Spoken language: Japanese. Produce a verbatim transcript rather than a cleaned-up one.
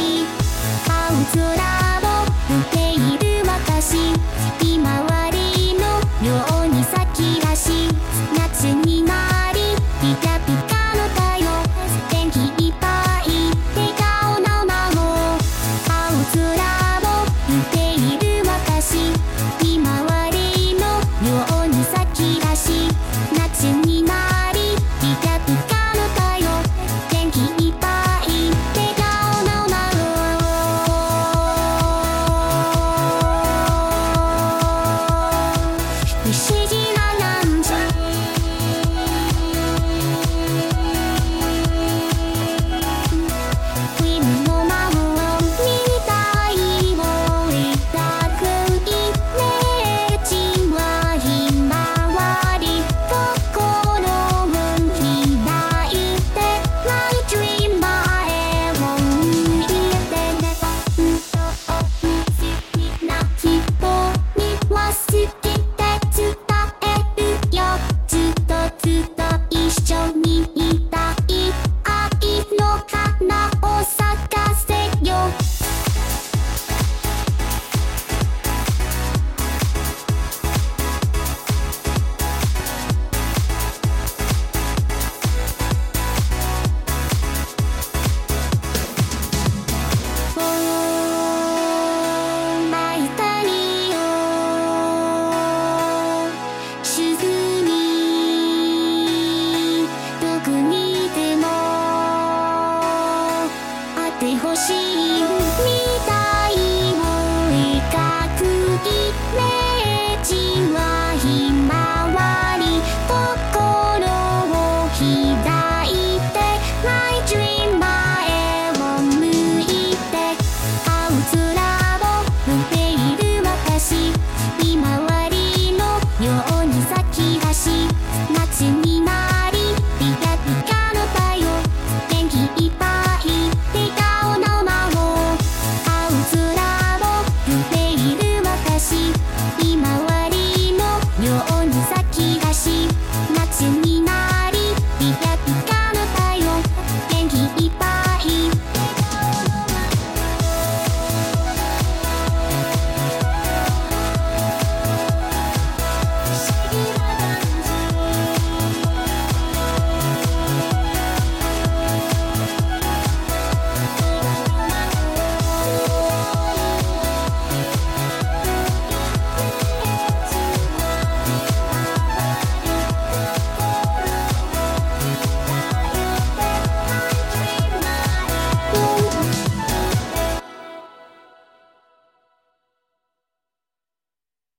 青空を見ている私、ひまわりのように咲き出し、夏になりピカピカの太陽、元気いっぱい笑顔の魔法。青空を見ている私、ひまわりのように咲き出し、夏になりピカピカの太陽、元気いっぱい笑顔の魔法。不思議ななんじゃ君の魔法みたいを抱くイメージはひまわり、心を開いて My dream 前を向いてね。本当に好きな人には好きって伝えるよ。ずっとずっと一緒にいたい、愛の花を咲かせよ。泣いたりをすぐにどこにでもあってほしいみたい。